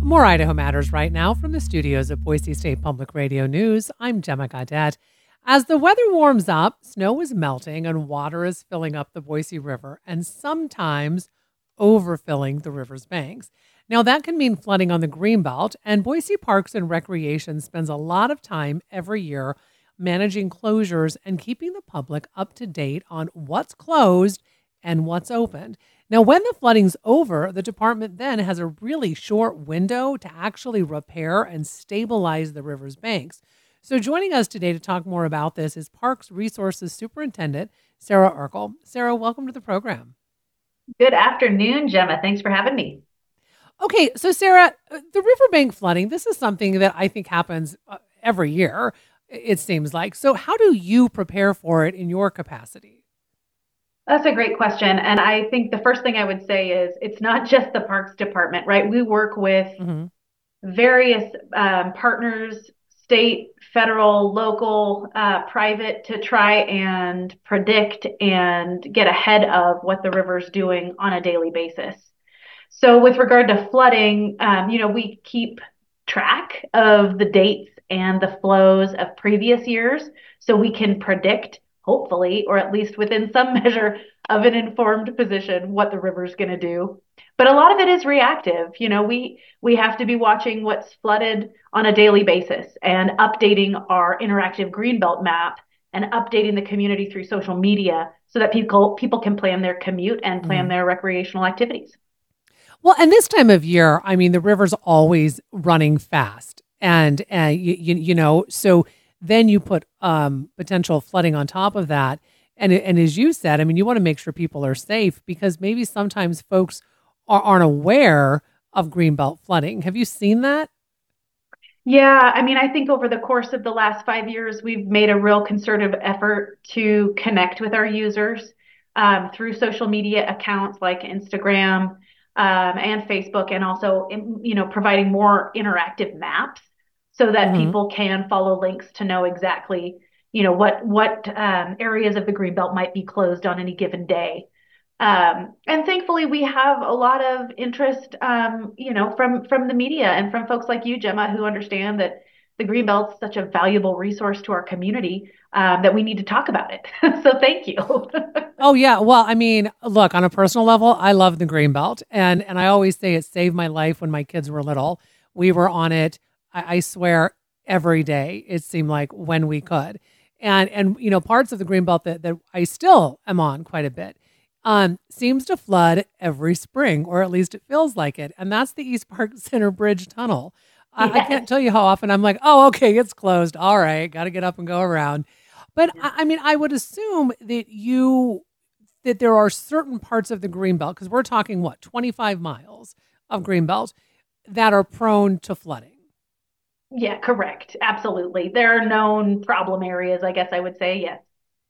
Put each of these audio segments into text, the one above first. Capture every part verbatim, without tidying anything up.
More Idaho Matters right now from the studios of Boise State Public Radio News. I'm Gemma Gaudette. As the weather warms up, snow is melting and water is filling up the Boise River and sometimes overfilling the river's banks. Now, that can mean flooding on the Greenbelt, and Boise Parks and Recreation spends a lot of time every year managing closures and keeping the public up to date on what's closed and what's opened. Now, when the flooding's over, the department then has a really short window to actually repair and stabilize the river's banks. So joining us today to talk more about this is Parks Resources Superintendent Sarah Urkel. Sarah, welcome to the program. Good afternoon, Gemma. Thanks for having me. Okay, so Sarah, the riverbank flooding, this is something that I think happens every year, it seems like. So how do you prepare for it in your capacity? That's a great question. And I think the first thing I would say is it's not just the Parks Department, right? We work with mm-hmm. various um, partners, state, federal, local, uh, private, to try and predict and get ahead of what the river's doing on a daily basis. So with regard to flooding, um, you know, we keep track of the dates and the flows of previous years so we can predict, hopefully, or at least within some measure of an informed position, what the river's going to do. But a lot of it is reactive. You know, we we have to be watching what's flooded on a daily basis and updating our interactive Greenbelt map and updating the community through social media so that people people can plan their commute and plan mm. their recreational activities. Well, and this time of year, I mean, the river's always running fast. And, uh, you, you, you know, so then you put um, potential flooding on top of that. And, and as you said, I mean, you want to make sure people are safe because maybe sometimes folks are, aren't aware of Greenbelt flooding. Have you seen that? Yeah, I mean, I think over the course of the last five years, we've made a real concerted effort to connect with our users um, through social media accounts like Instagram um, and Facebook, and also, you know, providing more interactive maps so that mm-hmm. people can follow links to know exactly, you know, what what um, areas of the Greenbelt might be closed on any given day. Um, and thankfully, we have a lot of interest, um, you know, from from the media and from folks like you, Gemma, who understand that the Greenbelt is such a valuable resource to our community um, that we need to talk about it. So thank you. Oh, yeah. Well, I mean, look, on a personal level, I love the Greenbelt. And, and I always say it saved my life when my kids were little. We were on it, I, I swear, every day, it seemed like, when we could. And, and you know, parts of the Greenbelt that, that I still am on quite a bit um, seems to flood every spring, or at least it feels like it. And that's the East Park Center Bridge Tunnel. Yes. I, I can't tell you how often I'm like, oh, okay, it's closed. All right, got to get up and go around. But I, I mean, I would assume that you, that there are certain parts of the Greenbelt, because we're talking, what, twenty-five miles of Greenbelt, that are prone to flooding. Yeah, correct. Absolutely. There are known problem areas, I guess I would say, yes.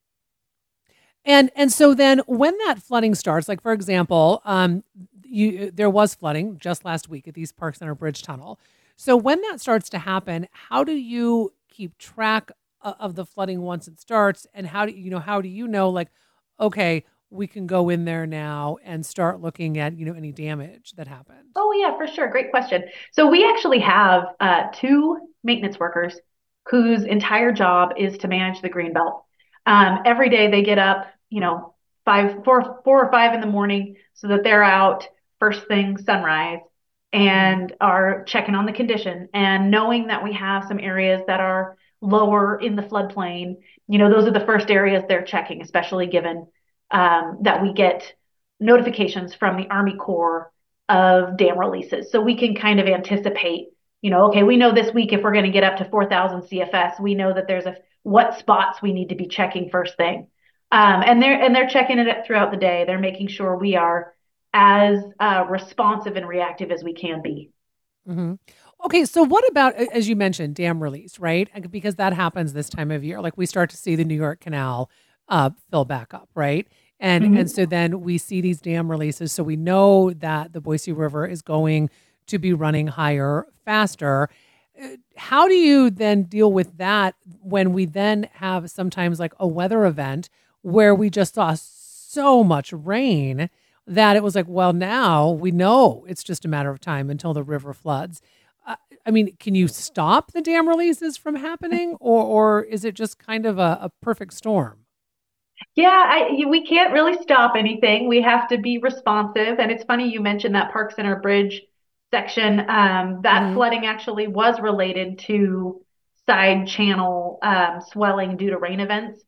And and so then when that flooding starts, like, for example, um, you, there was flooding just last week at the East Park Center Bridge Tunnel. So when that starts to happen, how do you keep track of the flooding once it starts? And how do you know, how do you know, like, okay, we can go in there now and start looking at, you know, any damage that happened? Oh, yeah, for sure. Great question. So we actually have uh, two maintenance workers whose entire job is to manage the Greenbelt. Um, every day they get up, you know, five, four, four or five in the morning so that they're out first thing sunrise and are checking on the condition, and knowing that we have some areas that are lower in the floodplain. You know, those are the first areas they're checking, especially given um, that we get notifications from the Army Corps of dam releases. So we can kind of anticipate, you know, okay, we know this week if we're going to get up to four thousand C F S, we know that there's a what spots we need to be checking first thing. Um, and they're and they're checking it throughout the day. They're making sure we are as uh, responsive and reactive as we can be. Mm-hmm. Okay, so what about, as you mentioned, dam release, right? Because that happens this time of year. Like, we start to see the New York Canal uh, fill back up, right? And mm-hmm. and so then we see these dam releases. So we know that the Boise River is going to be running higher, faster. How do you then deal with that when we then have sometimes like a weather event where we just saw so much rain? that it was like, well, now we know it's just a matter of time until the river floods. Uh, I mean, can you stop the dam releases from happening, or or is it just kind of a, a perfect storm? Yeah, I, we can't really stop anything. We have to be responsive. And it's funny you mentioned that Park Center Bridge section. Um, that Hmm. flooding actually was related to side channel um, swelling due to rain events.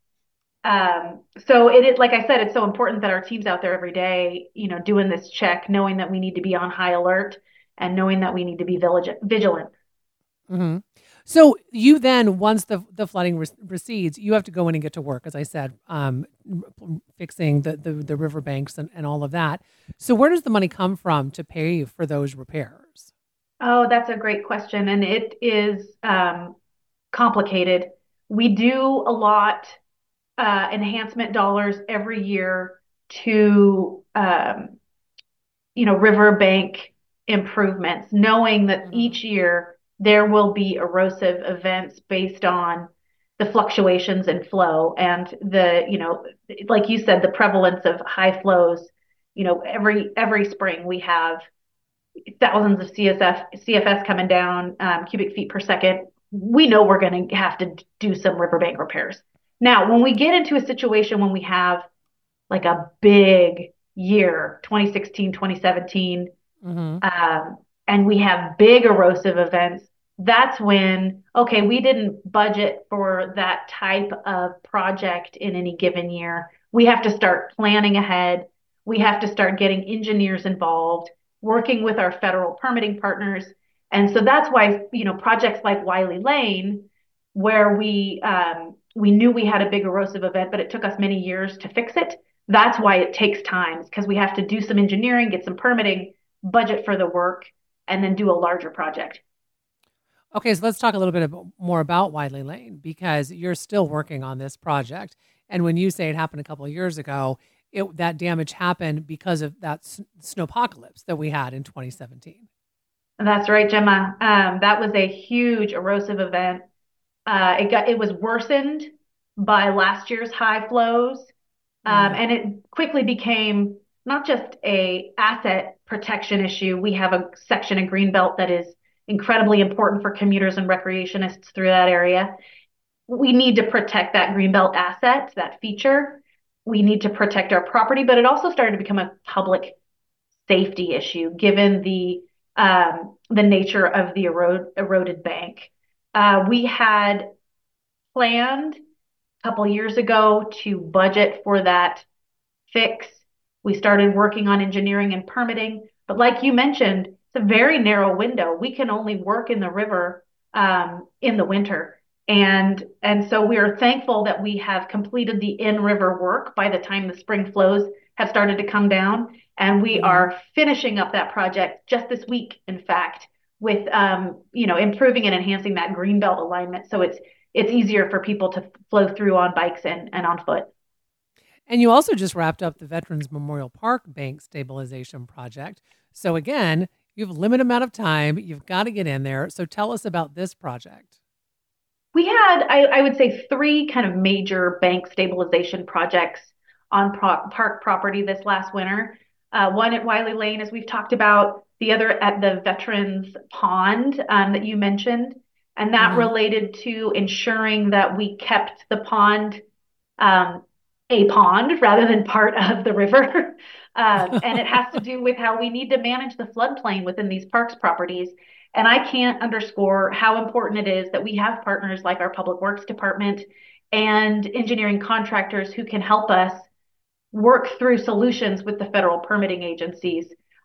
Um, so it is, like I said, it's so important that our team's out there every day, you know, doing this check, knowing that we need to be on high alert and knowing that we need to be vigilant. vigilant. Hmm. So you then, once the the flooding re- recedes, you have to go in and get to work, as I said, um, fixing the, the the riverbanks and, and all of that. So where does the money come from to pay for those repairs? Oh, that's a great question. And it is um, complicated. We do a lot uh, enhancement dollars every year to um, you know, riverbank improvements, knowing that Hmm. each year there will be erosive events based on the fluctuations in flow and the, you know, like you said, the prevalence of high flows. You know, every every spring we have thousands of C S F C F S coming down, um, cubic feet per second. We know we're going to have to do some riverbank repairs. Now, when we get into a situation when we have like a big year, twenty sixteen, twenty seventeen, Hmm. um, and we have big erosive events, that's when, okay, we didn't budget for that type of project in any given year. We have to start planning ahead. We have to start getting engineers involved, working with our federal permitting partners. And so that's why, you know, projects like Wiley Lane, where we um, we knew we had a big erosive event, but it took us many years to fix it. That's why it takes time because we have to do some engineering, get some permitting, budget for the work, and then do a larger project. Okay, so let's talk a little bit ab- more about Wiley Lane because you're still working on this project. And when you say it happened a couple of years ago, it, that damage happened because of that s- snowpocalypse that we had in twenty seventeen. That's right, Gemma. Um, that was a huge erosive event. Uh, it got it was worsened by last year's high flows, um, Mm. and it quickly became not just a asset protection issue. We have a section in Greenbelt that is incredibly important for commuters and recreationists through that area. We need to protect that Greenbelt asset, that feature. We need to protect our property, but it also started to become a public safety issue given the um, the nature of the erode, eroded bank. Uh, we had planned a couple years ago to budget for that fix. We started working on engineering and permitting, but like you mentioned, it's a very narrow window. We can only work in the river um, in the winter. And, and so we are thankful that we have completed the in-river work by the time the spring flows have started to come down. And we Hmm. are finishing up that project just this week, in fact, with um, you know, improving and enhancing that green belt alignment so it's it's easier for people to flow through on bikes and, and on foot. And you also just wrapped up the Veterans Memorial Park Bank Stabilization Project. So again, you have a limited amount of time. You've got to get in there. So tell us about this project. We had, I, I would say, three kind of major bank stabilization projects on pro- park property this last winter. Uh, one at Wiley Lane, as we've talked about, the other at the Veterans Pond um, that you mentioned. And that Hmm. related to ensuring that we kept the pond um, a pond rather than part of the river. Um, and it has to do with how we need to manage the floodplain within these parks properties. And I can't underscore how important it is that we have partners like our Public Works Department and engineering contractors who can help us work through solutions with the federal permitting agencies.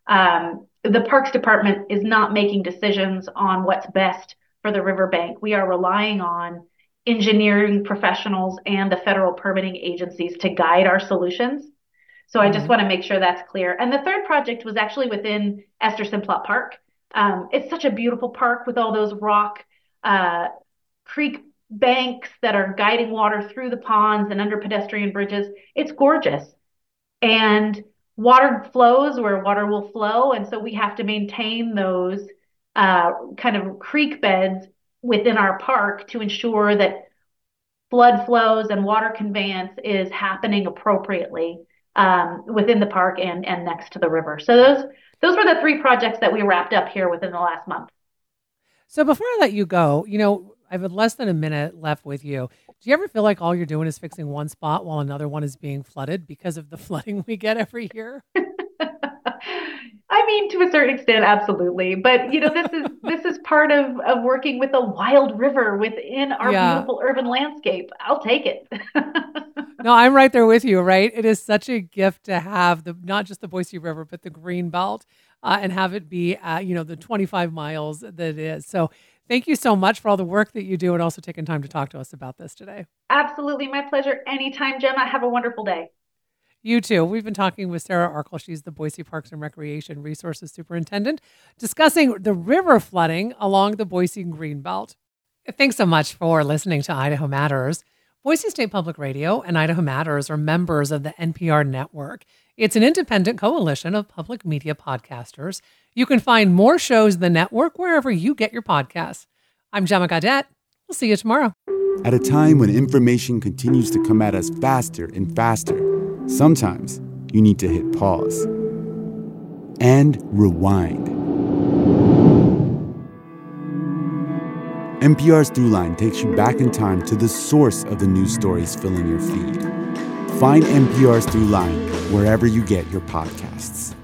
Um, the Parks Department is not making decisions on what's best for the riverbank. We are relying on engineering professionals and the federal permitting agencies to guide our solutions. So I just Hmm. want to make sure that's clear. And the third project was actually within Esther Simplot Park. Um, it's such a beautiful park with all those rock uh, creek banks that are guiding water through the ponds and under pedestrian bridges. It's gorgeous. And water flows where water will flow. And so we have to maintain those uh, kind of creek beds within our park to ensure that flood flows and water conveyance is happening appropriately. um, within the park and, and next to the river. So those those were the three projects that we wrapped up here within the last month. So before I let you go, you know, I have less than a minute left with you. Do you ever feel like all you're doing is fixing one spot while another one is being flooded because of the flooding we get every year? I mean, to a certain extent, absolutely. But you know, this is this is part of of working with a wild river within our yeah. beautiful urban landscape. I'll take it. No, I'm right there with you, right? It is such a gift to have the not just the Boise River, but the green belt, uh, and have it be, uh, you know, the twenty-five miles that it is. So thank you so much for all the work that you do and also taking time to talk to us about this today. Absolutely. My pleasure. Anytime, Gemma. Have a wonderful day. You too. We've been talking with Sarah Arkell. She's the Boise Parks and Recreation Resources Superintendent, discussing the river flooding along the Boise Greenbelt. Thanks so much for listening to Idaho Matters. Boise State Public Radio and Idaho Matters are members of the N P R network. It's an independent coalition of public media podcasters. You can find more shows in the network wherever you get your podcasts. I'm Gemma Gaudette. We'll see you tomorrow. At a time when information continues to come at us faster and faster, sometimes you need to hit pause and rewind. N P R's Throughline takes you back in time to the source of the news stories filling your feed. Find N P R's Throughline wherever you get your podcasts.